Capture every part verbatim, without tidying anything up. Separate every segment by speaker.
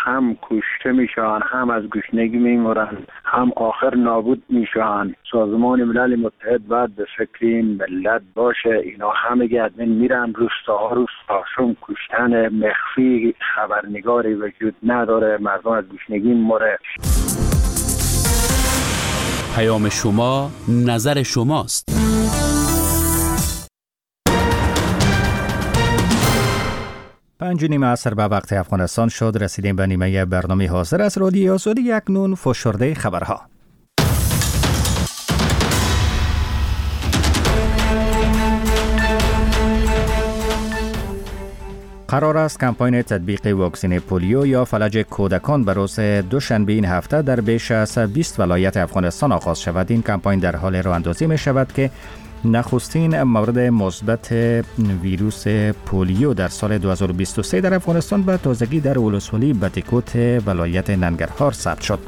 Speaker 1: هم کشته میشن، هم از گشنگی میمیرن، هم آخر نابود میشن. سازمان ملل متحد باید به فکر این ملت باشه. اینا همه گردن میرن روستاها روستاشون کشتن مخفی، خبرنگاری وجود نداره، مردم از گشنگی مره.
Speaker 2: پیام شما، نظر شماست.
Speaker 3: پنج نیم عصر به وقت افغانستان شد. رسیدیم به نیمه برنامه حاضر از رادیو آزادی. اکنون فشرده خبرها. قرار است کمپاین تطبیق واکسن پولیو یا فلج کودکان به روز دوشنبه این هفته در بیش از بیست ولایت افغانستان آغاز شود. این کمپاین در حال راهاندازی می شود که نخستین مورد مثبت ویروس پولیو در سال دو هزار و بیست و سه در افغانستان به تازگی در ولسوالی بتیکوت ولایت ننگرهار ثبت شد.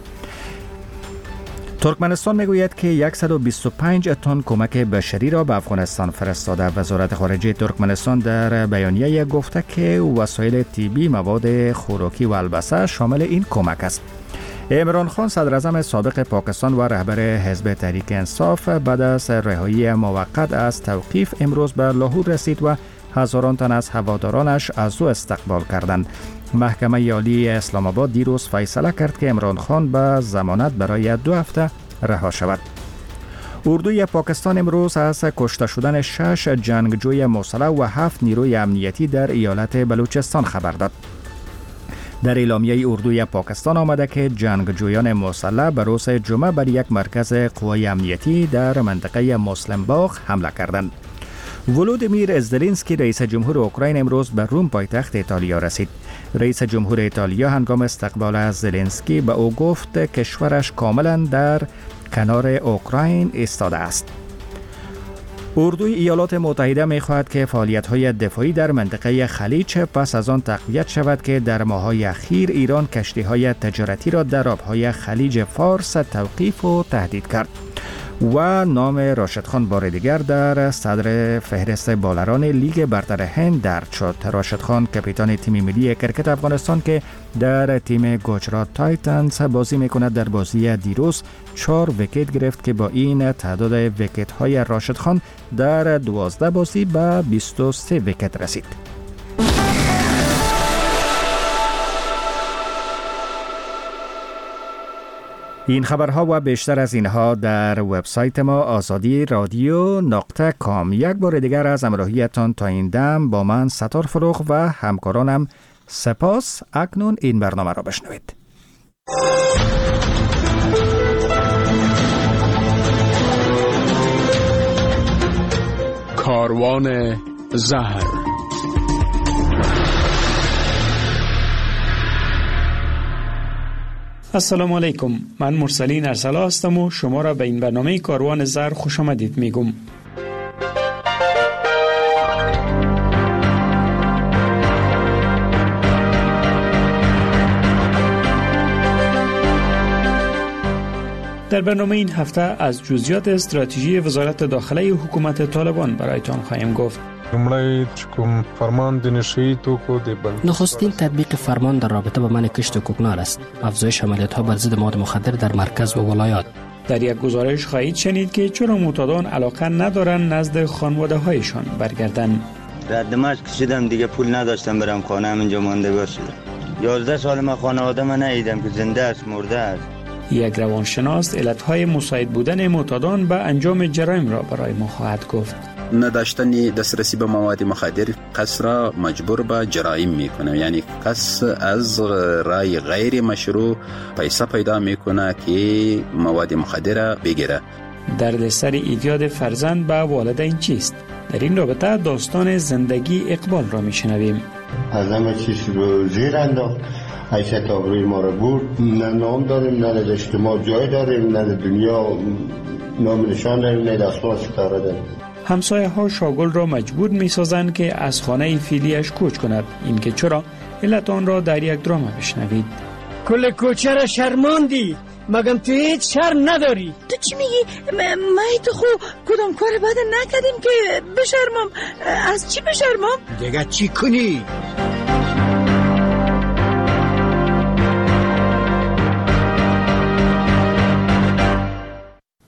Speaker 3: ترکمنستان میگوید که صد و بیست و پنج تن کمک بشری را به افغانستان فرستاده. وزارت خارجه ترکمنستان در بیانیه گفته که وسایل طبی، مواد خوراکی و البسه شامل این کمک است. عمران خان صدر اعظم سابق پاکستان و رهبر حزب تحریک انصاف بعد از رهایی موقت از توقیف امروز به لاهور رسید و هزاران تن از هوادارانش از او استقبال کردند. محکمه عالی اسلام آباد دیروز فیصله کرد که عمران خان به ضمانت برای دو هفته رها شود. اردوی پاکستان امروز از کشته شدن شش جنگجوی مسلح و هفت نیروی امنیتی در ایالت بلوچستان خبر داد. در اعلامیه اردوی پاکستان آمده که جنگجویان مسلح به روز جمعه بر یک مرکز قوای امنیتی در منطقه مسلم باغ حمله کردند. ولودیمیر زلنسکی رئیس جمهور اوکراین امروز به روم پایتخت ایتالیا رسید. رئیس جمهور ایتالیا هنگام استقبال از زلنسکی به او گفت کشورش کاملا در کنار اوکراین ایستاده است. اردوی ایالات متحده می‌خواهد که فعالیت‌های دفاعی در منطقه خلیج پس از آن تقویت شود که در ماه‌های اخیر ایران کشتی‌های تجارتی را در آب‌های خلیج فارس توقیف و تهدید کرد. و نام راشد خان بار دیگر در صدر فهرست بالران لیگ برتر هند درج شد. راشد خان کاپیتان تیم ملی کرکت افغانستان که در تیم گجرات تایتنز بازی میکند در بازی دیروز چهار ویکت گرفت که با این تعداد ویکت های راشد خان در دوازده بازی به بیست و سه ویکت رسید. این خبرها و بیشتر از اینها در وبسایت ما آزادی رادیو نقطه کام. یک بار دیگر از همراهیتان تا این دم با من ستار فروغ و همکارانم سپاس. اکنون این برنامه را بشنوید.
Speaker 2: کاروان زهر.
Speaker 4: السلام علیکم، من مرسلین ارسلا هستم و شما را به این برنامه کاروان زهر خوش آمدید میگم. در برنامه این هفته از جزئیات استراتژی وزارت داخله حکومت طالبان برایتان خواهیم گفت.
Speaker 5: نخستین تطبیق فرمان در رابطه با منع کشت کوکنار است. افزایش عملیات‌ها بر ضد مواد مخدر در مرکز و ولایات.
Speaker 4: در یک گزارش خواهید شنید که چرا معتادان علاقه ندارن نزد خانواده‌هایشان برگردن.
Speaker 6: رد مشق کشیدم دیگه، پول نداشتم برم خانه، همینجا مانده باشم. یازده سال ما خانواده من ندیدم که زنده است مرده است.
Speaker 4: یک روانشناس علتهای مساعد بودن معتادان به انجام جرایم را برای ما خواهد گفت.
Speaker 7: نداشتن دسترسی به مواد مخدر کس را مجبور به جرایم میکنه، یعنی کس از رای غیر مشروع پیسه پیدا میکنه که مواد مخدر بگیره.
Speaker 4: دردسر ایجاد فرزند به والدین چیست؟ در این رابطه داستان زندگی اقبال را میشنویم.
Speaker 8: از همه چیز رو زیر انداخت، حیثیت آبروی ما رو برد. نه نام داریم، نه در اجتماع جای داریم، نه در دنیا نام نشان داریم، نه دستمال ستاره داریم.
Speaker 4: همسایه ها شاگل را مجبور می سازند که از خانه فعلیش کوچ کند. این که چرا؟ علت آن را در یک درام بشنوید.
Speaker 9: کل کوچه را شرماندی، مگم تو هیچ شرم نداری؟
Speaker 10: تو چی میگی؟ ما تو خو کدام کار بد نکردیم که بشرمم؟ از چی بشرمم؟
Speaker 9: دیگه چی کنی؟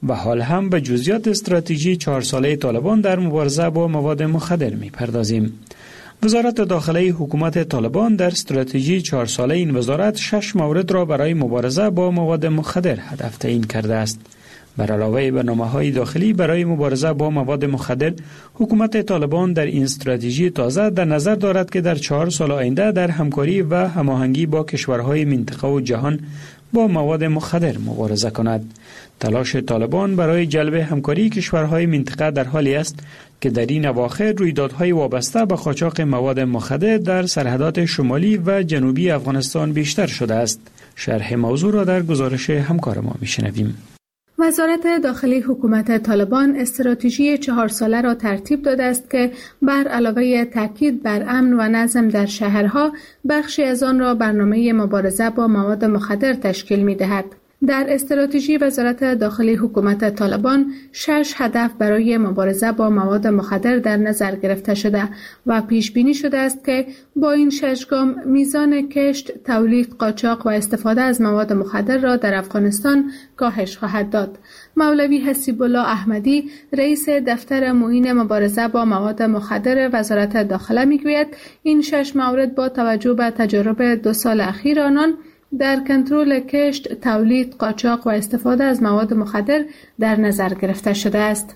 Speaker 4: و حال هم به جزئیات استراتژی چهار ساله طالبان در مبارزه با مواد مخدر می‌پردازیم. وزارت داخله حکومت طالبان در استراتژی چهار ساله این وزارت شش مورد را برای مبارزه با مواد مخدر هدف تعیین کرده است. بر علاوه برنامه‌های داخلی برای مبارزه با مواد مخدر، حکومت طالبان در این استراتژی تازه در نظر دارد که در چهار سال آینده در همکاری و هماهنگی با کشورهای منطقه و جهان با مواد مخدر مبارزه کند. تلاش طالبان برای جلب همکاری کشورهای منطقه در حالی است که در این اواخر رویدادهای وابسته به قاچاق مواد مخدر در سرحدات شمالی و جنوبی افغانستان بیشتر شده است. شرح موضوع را در گزارش همکار ما میشنویم.
Speaker 11: وزارت داخلی حکومت طالبان استراتژی چهار ساله را ترتیب داده است که بر علاوه تاکید بر امن و نظم در شهرها، بخشی از آن را برنامه مبارزه با مواد مخدر تشکیل می‌دهد. در استراتژی وزارت داخلی حکومت طالبان شش هدف برای مبارزه با مواد مخدر در نظر گرفته شده و پیش بینی شده است که با این شش گام میزان کشت، تولید، قاچاق و استفاده از مواد مخدر را در افغانستان کاهش خواهد داد. مولوی حسیب الله احمدی، رئیس دفتر معین مبارزه با مواد مخدر وزارت داخله میگوید این شش مورد با توجه به تجارب دو سال اخیر آنان در کنترل کشت، تولید، قاچاق و استفاده از مواد مخدر در نظر گرفته شده است.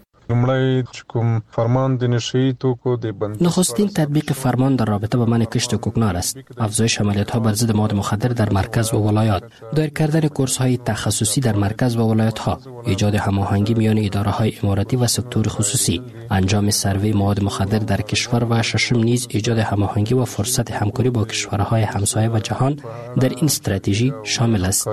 Speaker 5: نخستین تطبیق فرمان در رابطه با منع کشت کوکنار است. افزایش عملیات‌ها بر ضد مواد مخدر در مرکز و ولایات، دایر کردن کورس‌های تخصصی در مرکز و ولایت‌ها، ایجاد هماهنگی میان اداره‌های اماراتی و سکتور خصوصی، انجام سروی مواد مخدر در کشور و ششم نیز ایجاد هماهنگی و فرصت همکاری با کشورهای همسایه و جهان در این استراتژی شامل است.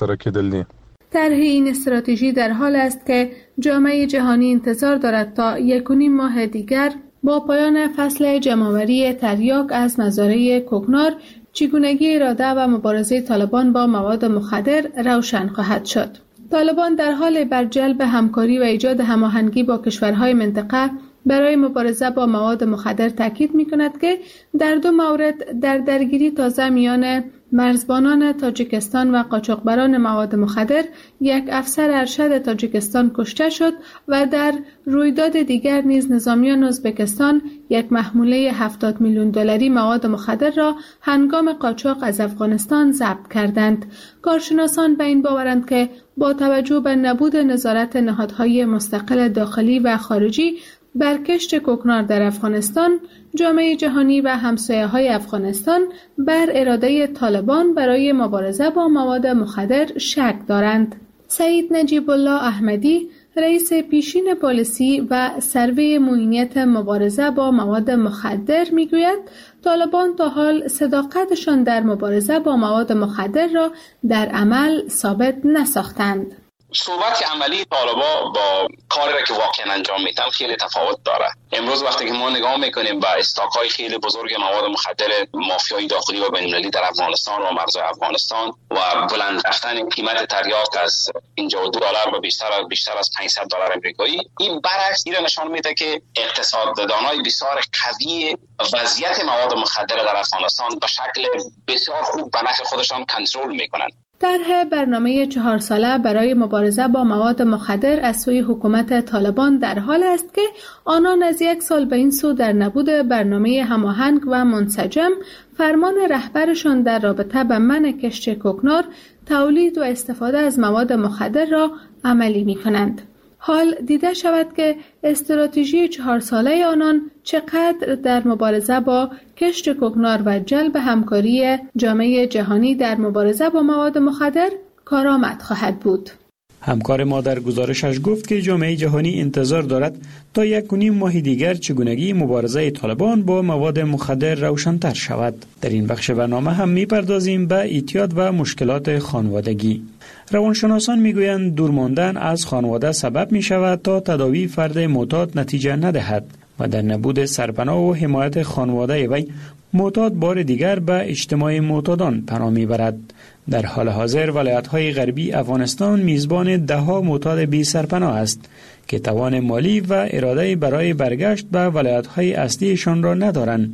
Speaker 11: طرح این استراتژی در حال است که جامعه جهانی انتظار دارد تا یک و نیم ماه دیگر با پایان فصل جمع‌آوری تریاک از مزارع کوکنار چگونگی اراده و مبارزه طالبان با مواد مخدر روشن خواهد شد. طالبان در حال بر جلب همکاری و ایجاد هماهنگی با کشورهای منطقه برای مبارزه با مواد مخدر تاکید می‌کند که در دو مورد در درگیری تازه میان مرزبانان تاجیکستان و قاچاقبران مواد مخدر یک افسر ارشد تاجیکستان کشته شد و در رویداد دیگر نیز نظامیان ازبکستان یک محموله هفتاد میلیون دلاری مواد مخدر را هنگام قاچاق از افغانستان ضبط کردند. کارشناسان به این باورند که با توجه به نبود نظارت نهادهای مستقل داخلی و خارجی بر کشت کوکنار در افغانستان، جامعه جهانی و همسایه‌های افغانستان بر اراده طالبان برای مبارزه با مواد مخدر شک دارند. سعید نجیب الله احمدی، رئیس پیشین پالیسی و سروی معینیت مبارزه با مواد مخدر میگوید طالبان تا حال صداقتشان در مبارزه با مواد مخدر را در عمل ثابت نساختند.
Speaker 12: صحبت عملی طالبا با کاری را که واقعا انجام میدن خیلی تفاوت داره. امروز وقتی که ما نگاه میکنیم به استاک‌های خیلی بزرگ مواد مخدر مافیای داخلی و بین‌المللی در افغانستان و مرزهای افغانستان و بلند رفتن قیمت تریاک از پنجاه و دو دلار به بیشتر از بیشتر از پانصد دلار آمریکایی، این برعکس این نشان میده که اقتصاددانای بسیار قوی وضعیت مواد مخدر در افغانستان به شکل بسیار خوب به نفع خودشان کنترل میکنند.
Speaker 11: طرح برنامه چهار ساله برای مبارزه با مواد مخدر از سوی حکومت طالبان در حال است که آنان از یک سال به این سو در نبود برنامه هماهنگ و منسجم فرمان رهبرشان در رابطه با منع کشت کوکنار، تولید و استفاده از مواد مخدر را عملی می کنند. حال دیده شود که استراتژی چهار ساله آنان چقدر در مبارزه با کشت کوکنار و جلب همکاری جامعه جهانی در مبارزه با مواد مخدر کارآمد خواهد بود.
Speaker 4: همکار ما در گزارشش گفت که جامعه جهانی انتظار دارد تا یک و نیم ماه دیگر چگونگی مبارزه طالبان با مواد مخدر روشن‌تر شود. در این بخش برنامه هم می‌پردازیم به اعتیاد و مشکلات خانوادگی. روانشناسان میگویند دور ماندن از خانواده سبب می شود تا تداوی فرد معتاد نتیجه ندهد و در نبود سرپناه و حمایت خانواده وی معتاد بار دیگر به اجتماع معتادان پناه میبرد. در حال حاضر ولایت‌های غربی افغانستان میزبان ده‌ها معتاد بی سرپناه است که توان مالی و اراده برای برگشت به ولایت‌های اصلیشان را ندارند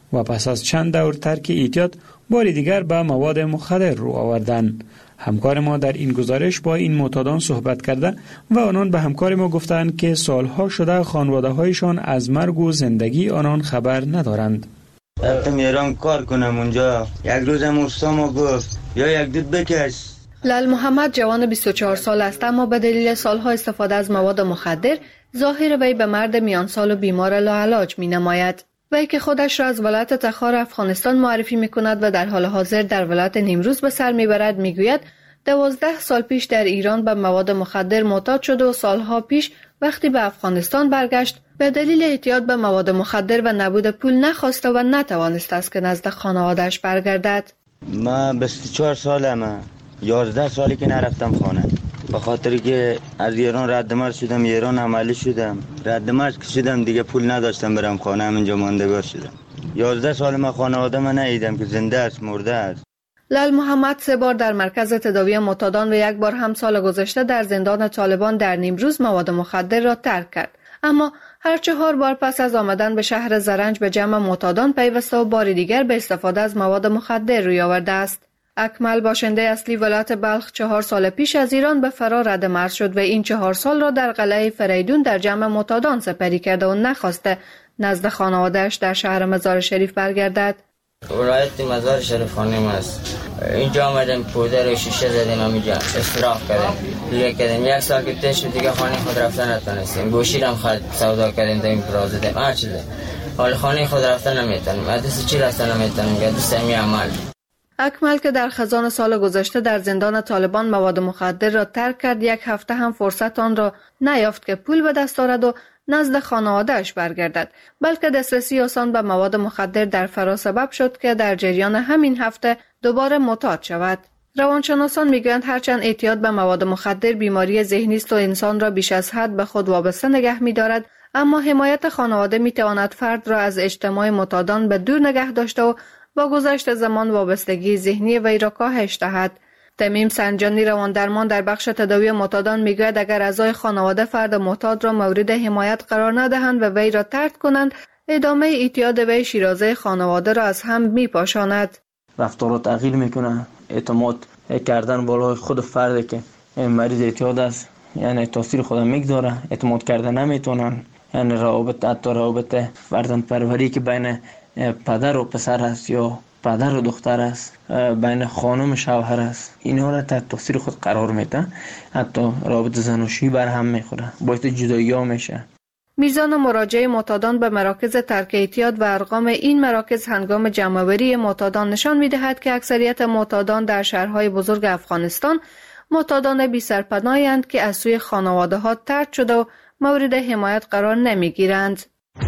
Speaker 4: و پس از چند دور ترک اعتیاد بار دیگر به مواد مخدر رو آوردند. همکار ما در این گزارش با این معتادان صحبت کرده و آنان به همکار ما گفتند که سالها شده خانواده هایشان از مرگ و زندگی آنان خبر ندارند.
Speaker 6: رفتم ایران کار کنم اونجا. یک روزم استا ما گفت یا یک دود بکش.
Speaker 13: لال محمد جوان بیست و چهار سال است، اما به دلیل سالها استفاده از مواد مخدر ظاهر وی به مرد میان سال و بیمار لاعلاج می نماید. وی که خودش را از ولایت تخار افغانستان معرفی می کند و در حال حاضر در ولایت نیمروز به سر می برد می گوید دوازده سال پیش در ایران به مواد مخدر معتاد شد و سالها پیش وقتی به افغانستان برگشت به دلیل اعتیاد به مواد مخدر و نبود پول نخواسته و نتوانسته است که نزد خانواده‌اش برگردد.
Speaker 6: من بیست و چهار سالمه، یازده سالی که نرفتم خانه، به خاطر که از ایران رد مرز شدم. ایران عملی شدم، رد مرز که شدم دیگه پول نداشتم برم خانه، همینجا ماندگار شدم. یازده سال من خانواده من ندیدم که زنده است مرده است.
Speaker 13: لال محمد سه بار در مرکز تداوی معتادان و یک بار هم سال گذشته در زندان طالبان در نیمروز مواد مخدر را ترک کرد، اما هر چهار بار پس از آمدن به شهر زرنج به جمع معتادان پیوسته و بار دیگر به استفاده از مواد مخدر روی آورده است. اکمل باشنده اصلی ولایت بلخ چهار سال پیش از ایران به فرار رد مرز شد و این چهار سال را در قلعه فریدون در جمع معتادان سپری کرده و نخواسته نزد خانواده‌اش در شهر مزار شریف برگردد.
Speaker 14: ولایت مزار شریف خانم است. اینجا آمدم پودر و شیشه زدیم، همینجا استراحت کردیم، دیگه کردیم. یک سال که تش دیگه خانه خود رفتن نتونستیم. گوشی هم خرید سودا کردیم، داریم براز زدیم، هر چیزه. حال خانه خود رفتن نمیتونیم، حدیث چی رفتن نمیتونیم، حدیث همی عمل.
Speaker 13: اکمل که در خزان سال گذشته در زندان طالبان مواد مخدر را ترک کرد، یک هفته هم فرصت آن را نیافت که پول به دست آورد و نزد خانواده‌اش برگردد، بلکه دسترسی آسان به مواد مخدر در فرا سبب شد که در جریان همین هفته دوباره معتاد شود. روانشناسان میگویند هرچند اعتیاد به مواد مخدر بیماری ذهنی است و انسان را بیش از حد به خود وابسته نگه می‌دارد، اما حمایت خانواده می‌تواند فرد را از اجتماع معتادان به دور نگه داشته و با گذشت زمان وابستگی ذهنی وی را کاهش دهد. تمیم سنجانی رواندرمان در بخش تداوی معتادان میگوید اگر اعضای خانواده فرد معتاد را مورد حمایت قرار ندهند و وی را طرد کنند، ادامه اعتیاد وی شیرازه خانواده را از هم میپاشاند.
Speaker 15: رفتار تغییر میکنه، اعتماد کردن بالای خود فرد که مریض اعتیاد است، یعنی تاثیر خود میگذاره، اعتماد کردن نمیتونن، یعنی روابط حتی روابط فرزند پروری که بین پدر و پسر است یا پدر و دختر است، بین خانم و شوهر است، اینا را تحت تاثیر خود قرار میده، حتی رابطه زناشویی بر هم میخوره، باعث جدایی ها میشه.
Speaker 13: میزان مراجعه معتادان به مراکز ترک اعتیاد و ارقام این مراکز هنگام جمع‌آوری معتادان نشان میدهد که اکثریت معتادان در شهرهای بزرگ افغانستان معتادان بی سرپناهی اند که از سوی خانواده ها طرد شده و مورد حمایت قرار نمیگیرند.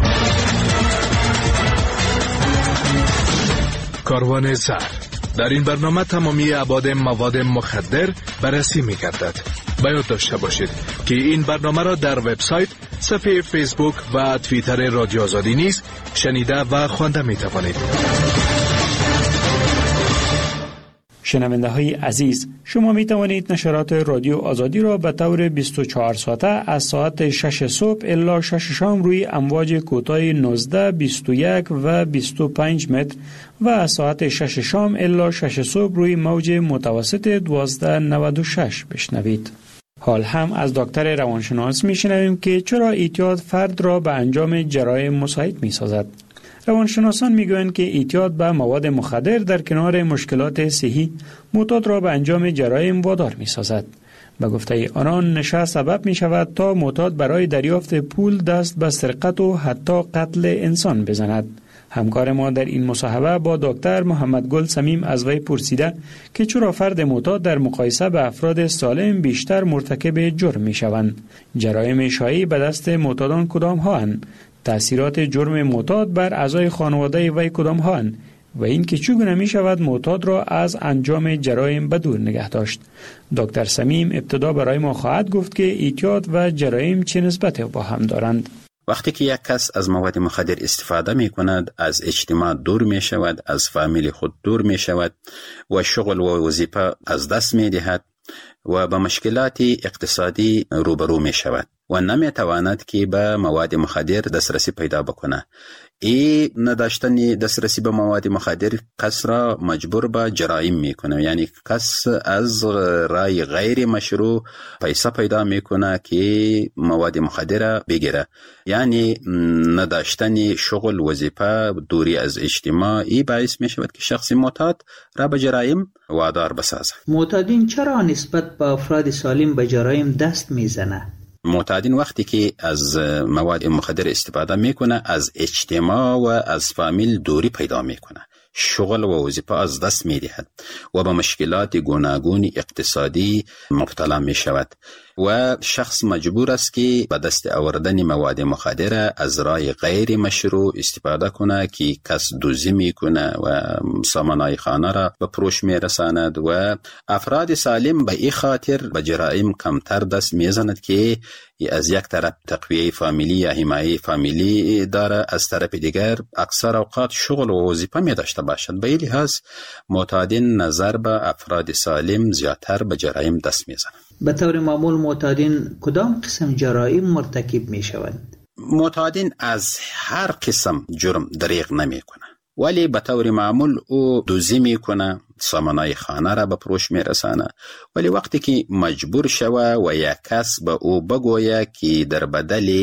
Speaker 16: کاروان زهر. در این برنامه تمامی ابعاد مواد مخدر بررسی می‌گردد. باید داشته باشید که این برنامه را در وبسایت، صفحه فیسبوک و توییتر رادیو آزادی نیز شنیده و خوانده می‌توانید.
Speaker 4: شنونده های عزیز، شما می توانید نشرات رادیو آزادی را به طور بیست و چهار ساعته از ساعت شش صبح الی شش شام روی امواج کوتاه نوزده، بیست و یک و بیست و پنج متر و از ساعت شش شام الی شش صبح روی موج متوسط دوازده نود و شش بشنوید. حال هم از دکتر روانشناس می شنویم که چرا اعتیاد فرد را به انجام جرایم مساعد می سازد. روانشناسان میگویند که اعتیاد به مواد مخدر در کنار مشکلات صحی معتاد را به انجام جرایم وادار می‌سازد. به گفته آنان نشه سبب می‌شود تا معتاد برای دریافت پول دست به سرقت و حتی قتل انسان بزند. همکار ما در این مصاحبه با دکتر محمد گل صمیم از وی پرسیده که چرا فرد معتاد در مقایسه به افراد سالم بیشتر مرتکب جرم می‌شوند. جرایم شایع به دست معتادان کدام هاند؟ تأثیرات جرم معتاد بر اعضای خانواده وی کدام هاند و این که چگونه می شود معتاد را از انجام جرایم به دور نگه داشت. دکتر صمیم ابتدا برای ما خواهد گفت که اعتیاد و جرایم چه نسبت با هم دارند.
Speaker 7: وقتی که یک کس از مواد مخدر استفاده می کند، از اجتماع دور می شود، از فامیل خود دور می شود و شغل و وظیفه از دست می دهد و با مشکلات اقتصادی روبرو می شود. و نمیتواند که به مواد مخدر دسترسی پیدا بکنه. این نداشتن دسترسی به مواد مخدر کس را مجبور به جرایم میکنه، یعنی کس از رای غیر مشروع پیسه پیدا میکنه که مواد مخدر بگیره. یعنی نداشتن شغل، وظیفه، دوری از اجتماع، این باعث میشود که شخص معتاد را به جرایم وادار بسازه.
Speaker 17: معتادین چرا نسبت به افراد سالم به جرایم دست میزنه؟
Speaker 7: معتادین وقتی که از مواد مخدر استفاده میکنه از اجتماع و از فامیل دوری پیدا میکنه، شغل و وظیفه از دست میدهد و به مشکلات گوناگون اقتصادی مبتلا میشود و شخص مجبور است که به دست آوردن مواد مخدر از راه غیر مشروع استفاده کنه که کس دزدی میکنه و سامانهای خانه را به فروش میرساند و افراد سالم به این خاطر به جرایم کمتر دست میزند که از یک طرف تقویه فامیلی یا حمایه فامیلی داره، از طرف دیگر اکثر اوقات شغل و وظیفه می داشته باشد. به این لحاظ معتادین نظر به افراد سالم زیادتر به جرایم دست میزنند.
Speaker 17: به طور معمول معتادین کدام قسم جرایم مرتکب می شوند؟
Speaker 7: معتادین از هر قسم جرم دریغ نمی کنه، ولی به طور معمول او دزدی میکنه، سامانهای خانه را به فروش میرسانه، ولی وقتی که مجبور شوه و یک کس به او بگویه که در بدل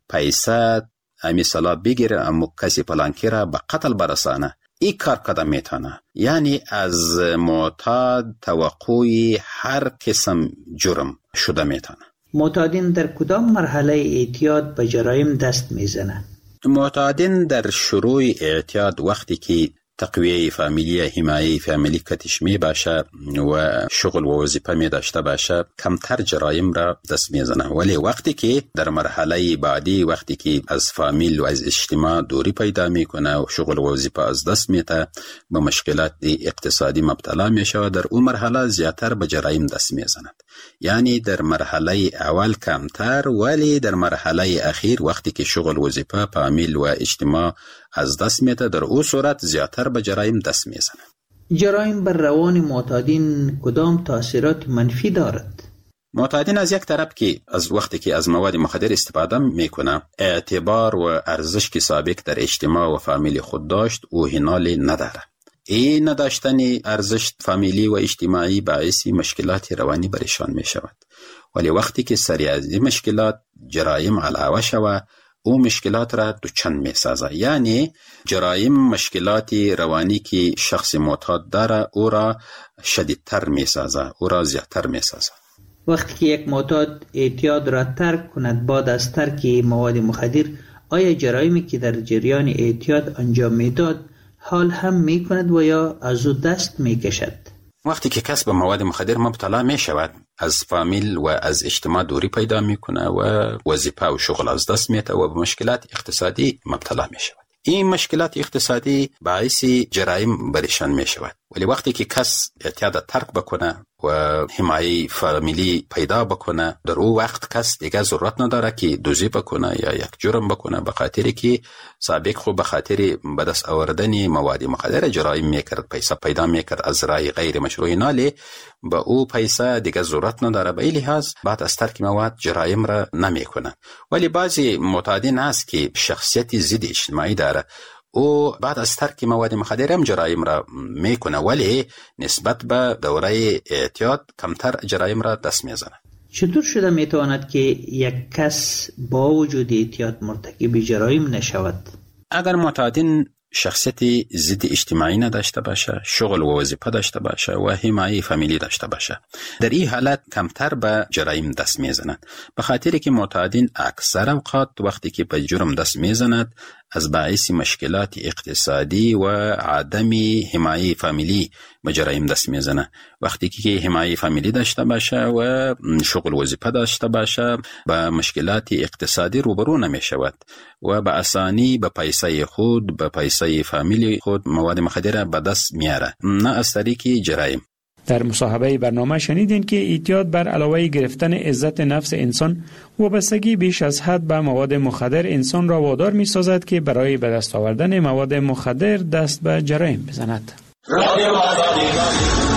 Speaker 7: پیسه امی صلاح بگیره اما کسی پلانکی را به قتل برسانه، این کار قدم میتونه. یعنی از معتاد توقعی هر قسم جرم شده میتونه.
Speaker 17: معتادین در کدام مرحله اعتیاد به جرایم دست میزنه؟
Speaker 7: معتادین در شروع اعتیاد وقتی که تقویه فامیلی، حمایه فامیلی کتش می باشه و شغل و وظیفه می داشته باشه کمتر جرایم را دست می زنه، ولی وقتی که در مرحله بعدی وقتی که از فامیل و از اجتماع دوری پیدا می کنه و شغل و وظیفه از دست می ته به مشکلات اقتصادی مبتلا می شود، در اون مرحله زیادتر به جرایم دست می زند. یعنی در مرحله اول کمتر، ولی در مرحله اخیر وقتی که شغل وظیفه فامیل و اجتماع از دست می ته در اون صورت زیادتر به جرایم دست می زند.
Speaker 17: جرایم بر روان معتادین کدام تاثیرات منفی دارد؟
Speaker 7: معتادین از یک طرف که از وقتی که از مواد مخدر استفاده میکنه اعتبار و ارزش که سابق در اجتماع و فامیل خود داشت او هنال نداره. این نداشتن ارزش فامیلی و اجتماعی باعث مشکلات روانی برشان می شود، ولی وقتی که سری از این مشکلات جرایم علاوه شود او مشکلات را دوچند می سازه. یعنی جرایم مشکلات روانی که شخص معتاد داره او را شدیدتر می سازه، او را زیادتر می سازه.
Speaker 17: وقتی که یک معتاد اعتیاد را ترک کند بعد از ترک مواد مخدر، آیا جرایمی که در جریان اعتیاد انجام می داد حال هم می کند و یا از او دست می کشد؟
Speaker 7: وقتی که کس به مواد مخدر مبتلا می شود از فامیل و از اجتماع دوری پیدا می کنه و وظیفه و شغل از دست می ته و به مشکلات اقتصادی مبتلا می شود. این مشکلات اقتصادی باعث جرایم برشان می شود، ولی وقتی که کس اعتیاد ترک بکنه و حمایه فامیلی پیدا بکنه در او وقت کس دیگه ضرورت نداره که دزدی بکنه یا یک جرم بکنه، به خاطری که سابق خو به خاطر به دست آوردن مواد مخدر جرایم میکرد، پیسه پیدا میکرد از راه غیر مشروع، نالی به او پیسه دیگه ضرورت نداره. به این لحاظ بعد از ترک مواد جرایم را نمیکنه. ولی بعضی معتادین هست که شخصیت ضد اجتماعی داره، او بعد از ترک مواد مخدر هم جرایم را میکنه، ولی نسبت به دوره اعتیاد کمتر جرایم را دست میزنه.
Speaker 17: چطور شده میتواند که یک کس با وجود اعتیاد مرتکب جرایم نشود؟
Speaker 7: اگر معتادین شخصیت ضد اجتماعی نداشته باشه، شغل و وظیفه داشته باشه و حمایه فامیلی داشته باشه، در این حالت کمتر به جرایم دست میزنند، به خاطری که معتادین اکثر اوقات وقتی که به جرم دست میزنند از باعث مشکلات اقتصادی و عدم حمایه فامیلی به جرایم دست میزنه. وقتی که حمایه فامیلی داشته باشه و شغل وظیفه داشته باشه با مشکلات اقتصادی روبرو نمیشود و به آسانی به پیسه خود به پیسه فامیلی خود مواد مخدر به دست میاره، نه از طریق جرایم.
Speaker 4: در مصاحبه برنامه شنیدین که اعتیاد بر علاوه گرفتن عزت نفس انسان، وابستگی بیش از حد به مواد مخدر انسان را وادار می سازد که برای به دست آوردن مواد مخدر دست به جرایم بزند.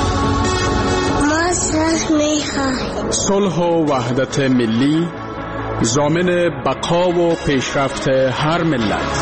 Speaker 18: ما صلح می خواهیم. صلح و وحدت ملی
Speaker 2: ضامن بقا و پیشرفت هر ملت.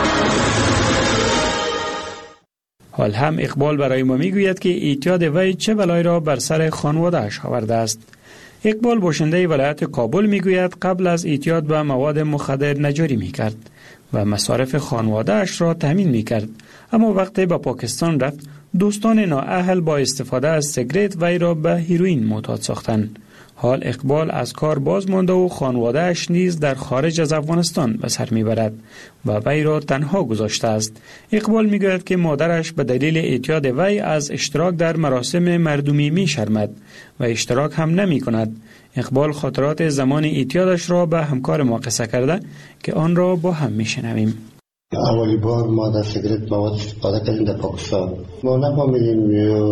Speaker 4: حال هم اقبال برای ما میگوید که اعتیاد وی چه بلایی را بر سر خانواده‌اش آورده است. اقبال باشنده ولایت کابل میگوید قبل از اعتیاد به مواد مخدر نجاری میکرد و مصارف خانواده‌اش را تامین میکرد، اما وقتی به پاکستان رفت دوستان نااهل با استفاده از سیگرت وی را به هیروئین معتاد ساختند. حال اقبال از کار باز مانده و خانواده‌اش نیز در خارج از افغانستان به سر میبرد و وی را تنها گذاشته است. اقبال میگوید که مادرش به دلیل اعتیاد وی از اشتراک در مراسم مردمی میشرمد و اشتراک هم نمی کند. اقبال خاطرات زمان اعتیادش را به همکار ما قصه کرده که آن را با هم میشنویم.
Speaker 8: اولی بار ما در سیگرت مواد استفاده کردیم در پاکستان. ما نفهمیدیم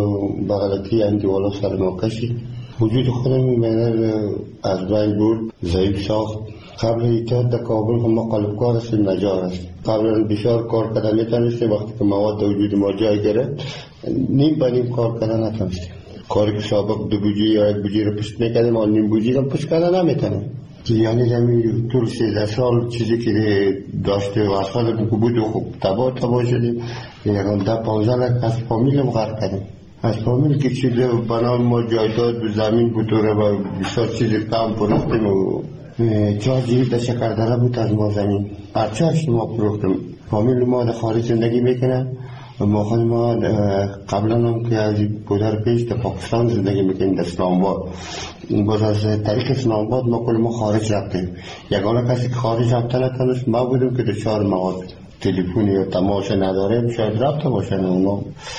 Speaker 8: به غلطی اندیوالا سر ما کشید. وجود خودم منر از بین بود، ضعیف ساخت. قبل اعتیاد در کابل هم ما قلبکار هستیم، نجار هستیم. قبل بسیار کار کردن میتونستیم، وقتی که مواد در وجود ما جای گرفت نیم به نیم کار کردن نتونستیم. کاری که سابق دو بوجی یا یک بوجی رو پشت میکردیم آن نیم بوجی رو پشت کردن نمیتونیم. یعنی زمین طول سیزده سال چیزی که داشته و اصفال بود و خوب تبا تبا شدیم. یکم ده پانزده لک از فامیلم غرق کردیم. از فامیل که چیزی بنام ما جایداد و زمین بطوره و بسیار چیزی کم پروختیم و چهار جیب در شکردره بود از ما زمین. پرچهش ما پروختیم. فامیل ما در خارج زندگی میکنه و ما خود ما قبلا هم که از پدر پیش در پاکستان زندگی میکنیم در اسلام آباد. باز از طریق اسلام آباد ما کل ما خارج رفتیم. یگانه کسی که خارج رفته نتونست ما بودیم که در چهار مواد تلفنی یا تماشه نداریم شاید رفته باشه نه اونا.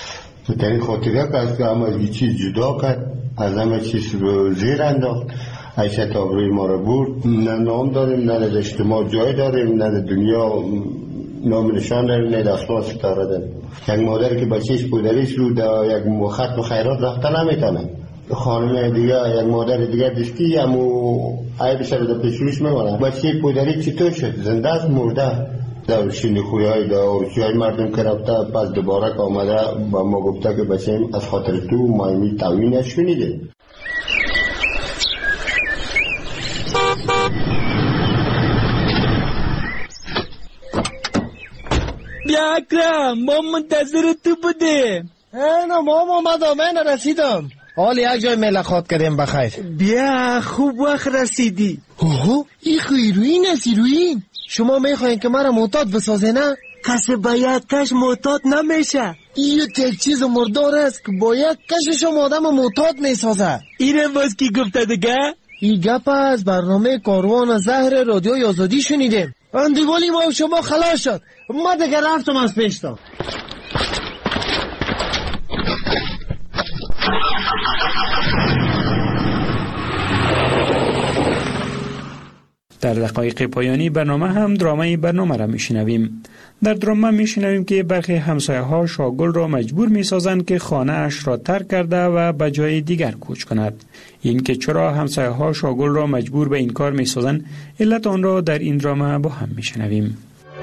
Speaker 8: در این خاطره که از که همه از چیز جدا کرد، از همه چیز رو زیر انداخت، عیشت آبروی ما رو برد. نه نام داریم، نه در اجتماع جای داریم، نه در دنیا نام نشان داریم، نه در آسمان ستاره داریم. یک مادر که بچهش پدریش رو در یک خط و خیرات رفته نمیتونه. خانم دیگه یک مادر دیگه دستی همو عیبش رو در پیشروش میمونه. بچه پدری چطور شد؟ زنده است مرده؟ در شینی خوی های در اورچی های مردم که رفته پس دوباره که آمده با ما گفته که بچه‌م از خاطر تو مایمی تاوینش شنیده.
Speaker 9: بیا اکرم، ما منتظر تو بودیم.
Speaker 18: اینا ما آمدم، من رسیدم. حال یک جای ملاقات کردیم بخیر.
Speaker 9: بیا خوب وقت رسیدی.
Speaker 18: اوه این هیروئین است. هیروئین شما میخواین که مرا معتاد بسازه نه؟
Speaker 9: کسی با یک کش معتاد نمیشه.
Speaker 18: این یک چیز مردار است که با یک کش شما آدم معتاد میسازه.
Speaker 9: اینم باز کی گفته دیگه؟
Speaker 18: این گپ از برنامه کاروان زهر رادیوی آزادی شنیدیم. اندیوالی ما و شما خلاص شد. ما دیگه رفتم از پیشتا.
Speaker 4: در دقایق پایانی برنامه هم درامه برنامه را میشنویم. در درامه میشنویم که برخی همسایه ها شاگل را مجبور میسازند که خانه اش را ترک کرده و به جای دیگر کوچ کند. این که چرا همسایه ها شاگل را مجبور به این کار میسازند، علت آن را در این درامه با هم میشنویم.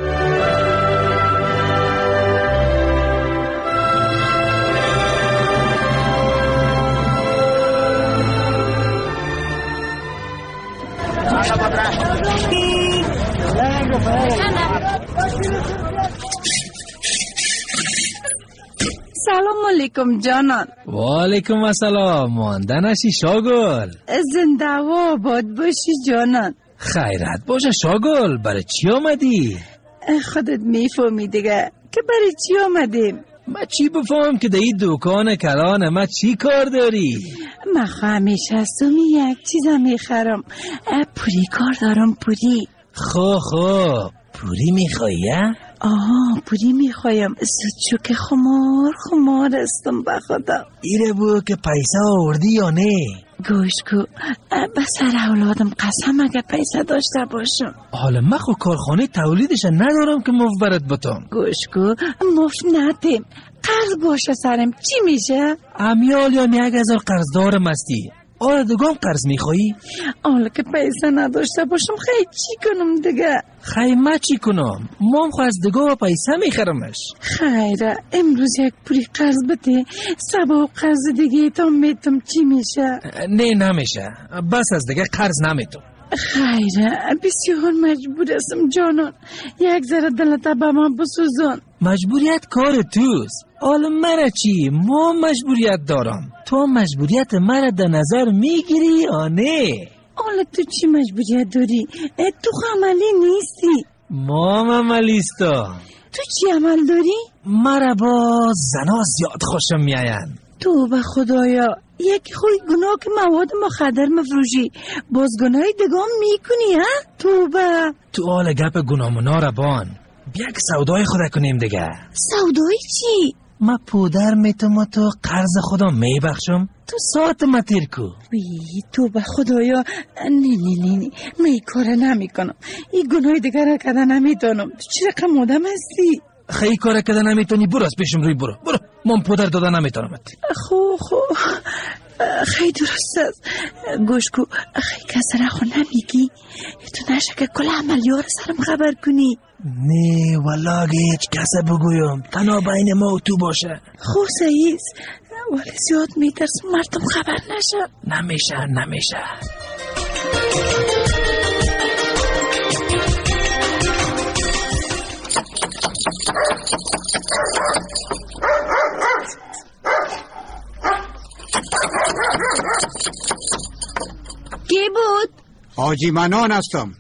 Speaker 10: سلام علیکم جانان.
Speaker 19: و علیکم السلام. مانده نشی شاگل.
Speaker 10: زنده و آباد باشی جانان.
Speaker 19: خیرت باشه شاگل. برای چی آمدی؟
Speaker 10: خودت میفهمی دیگه که برای چی آمدیم.
Speaker 19: ما چی بفهم که در این دکان کلان ما چی کار داری؟
Speaker 10: ما همیشه از تو می یک چیزا میخرم. پوری کار دارم. پوری.
Speaker 19: خو خو پوری میخوایی؟
Speaker 10: آها پوری میخوایم. سوچو که خمار خمار استم بخدا.
Speaker 19: ایره بو که پیسه آوردی یا نه؟
Speaker 10: گوش کو به سر اولادم قسم اگه پیسه داشته باشم.
Speaker 19: حالا من خو کارخانه تولیدش ندارم که مفت برات بتم.
Speaker 10: گوش کو مفت ندیم. قرض باشه سرم چی میشه؟
Speaker 19: امیال یا یک هزار قرض دارم استی. آره دوگام قرض میخوایی؟
Speaker 10: حالا که پیسه نداشته باشم خیلی چی کنم دیگه؟
Speaker 19: خیلی ما چی کنم؟ مام خو از دگاه پیسه میخرمش.
Speaker 10: خیره امروز یک پوری قرض بده سبا قرض دیگه تا میتم چی میشه؟
Speaker 19: نه نمیشه. بس از دیگه قرض نمیتم.
Speaker 10: خیره بسیار مجبور هستم جانان، یک ذره دلت به من بسوزان.
Speaker 19: مجبوریت کار توست. حالا مرا چی؟ ما مجبوریت دارم. تو مجبوریت مرا در نظر میگیری یا نه؟
Speaker 10: حالا تو چی مجبوریت داری؟ تو عملی نیستی.
Speaker 19: ما عملیستم.
Speaker 10: تو چی عمل داری؟
Speaker 19: مرا با زنا زیاد خوشم میاین.
Speaker 10: تو به خدایا یک خوی گناه که مواد مخدر مفروشی، باز گناهی دگام میکنی ها؟ تو به
Speaker 19: تو حال گپ گناهمونا را بان. بیا که سودای خدا کنیم دیگه.
Speaker 10: سودای چی؟
Speaker 19: ما پودر میتم تو قرض خدا میبخشم، تو ساعت ما تیر کو.
Speaker 10: بی تو به خدایا نه نه نه نه من این کار نمی کنم. این گناهی دیگر را کده نمیتونم. تو چی رقم آدم هستی؟
Speaker 19: خیلی کار کده نمیتونی، برو از پیشم روی برو برو. من پودر داده نمیتونم.
Speaker 10: خو خو خیلی درست است. گوش کو خیلی کس را خو نمیگی؟ تو نشه که کل عملیار سرم خبر کنی.
Speaker 19: نه والله هیچ کسه بگویم، تنها بین ما و تو باشه.
Speaker 10: خو سعید ولی زیاد میترسم مردم خبر نشه.
Speaker 19: نمیشه نمیشه.
Speaker 10: کی بود؟
Speaker 20: حاجی منان هستم.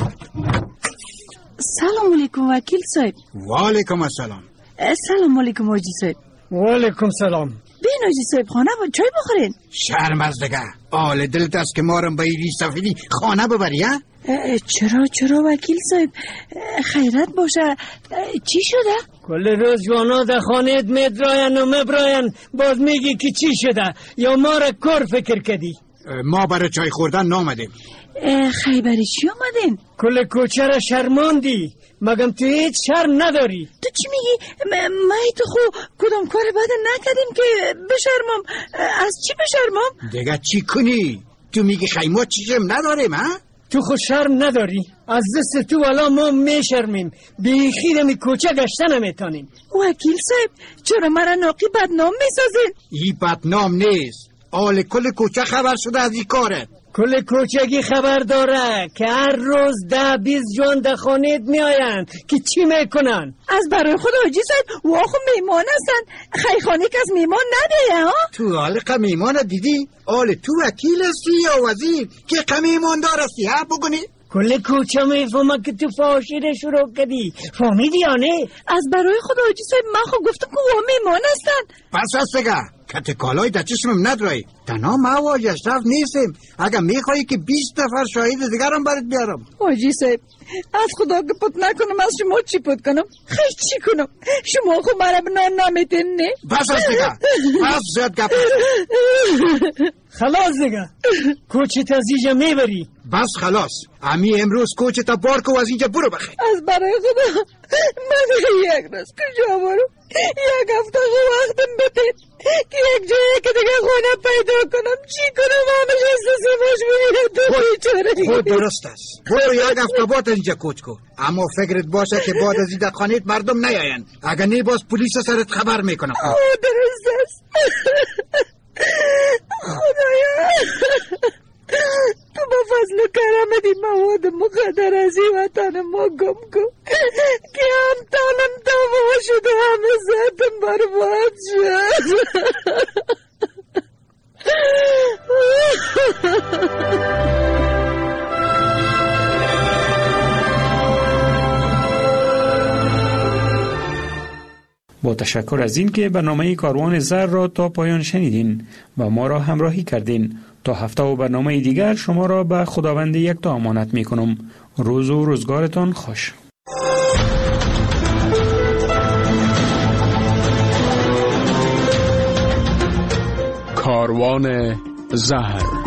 Speaker 10: سلام علیکم وکیل صاحب.
Speaker 20: و علیکم السلام.
Speaker 10: سلام علیکم حاجی صاحب.
Speaker 18: و علیکم سلام.
Speaker 10: بین حاجی صاحب خانه با چای بخورین.
Speaker 20: شرم از دگه آل دلت است که مارم به ایری سفیدی خانه ببری ها؟
Speaker 10: چرا چرا وکیل صاحب خیرت باشه. چی شده؟
Speaker 18: کل روز جوانا در خانه میدراین و مبراین، باز میگی که چی شده یا ما را کار فکر کردی؟
Speaker 20: ما برای چای خوردن نامدیم.
Speaker 10: خیبری چی آمدین؟
Speaker 18: کل کوچه را شرماندی، مگم تو هیچ شرم نداری؟
Speaker 10: تو چی میگی؟ ما تو خو کدام کار بد نکردیم که بشرمم. از چی بشرمم؟
Speaker 20: دیگه چی کنی؟ تو میگی خیمه چیزم نداریم ها؟
Speaker 18: تو خود شرم نداری؟ از دست تو والا ما میشرمیم، بیخی دمی کوچه گشته نمیتانیم.
Speaker 10: وکیل صاحب چرا مرا ناقی بدنام میسازین؟
Speaker 20: ای بدنام نیست، آل کل کوچه خبر شده از این کاره.
Speaker 18: کل کوچگی خبر داره که هر روز ده بیست جوان در خانه می آین که چی میکنن.
Speaker 10: از برای خود حاجی صاحب واخو میمان هستن، خیخانه که از میمان نده ها؟
Speaker 20: تو حال میمان دیدی؟ آل تو وکیل هستی یا وزیر که قمیمان دار هستی ها بگونی؟
Speaker 18: کل کوچه میفهمه که تو فاشیره شروع کردی، فهمیدی یا نه؟
Speaker 10: از برای خود حاجی صاحب من خو گفتم که وا میمان هستن.
Speaker 20: پس از بگه کت کالای در چشمم ندرایی، تنها ما واج اشرف نیستیم. اگر میخوایی که بیست نفر شاهد دیگرم برات بیارم.
Speaker 10: حاجی صاحب از خدا که پت نکنم، از شما چی پت کنم؟ خیلی چی کنم؟ شما خو مرا بنان نمیتین نه؟
Speaker 20: بس از دیگه بس زیاد گپ.
Speaker 18: خلاص دیگه کوچه تا از اینجا میبری.
Speaker 20: بس خلاص امی امروز کوچه تا بار کو از اینجا برو بخی.
Speaker 10: از برای خدا من یک روز کجا برو؟ یک هفته وقتم بتید که یک جایی که دیگه خونه پیدا کنم. چی کنم؟ همش احساس مجبوریت بیچاره.
Speaker 20: خود درست است، برو یک هفته بعد اینجا کوچ کو، اما فکرت باشه که بعد از این خانه مردم نیاین. اگر نه باز پلیس سرت خبر میکنم.
Speaker 10: درست است. خدایا تو با فضل و کرمت این مواد مخدر از این وطن ما گم کن که هم تانم تمام شد و همه ذاتم برباد شد.
Speaker 4: با تشکر از این که برنامه کاروان زر را تا پایان شنیدین و ما را همراهی کردین. تا هفته و برنامه دیگر شما را به خداوند یکتا امانت می کنم. روز و روزگارتان خوش.
Speaker 2: کاروان زهر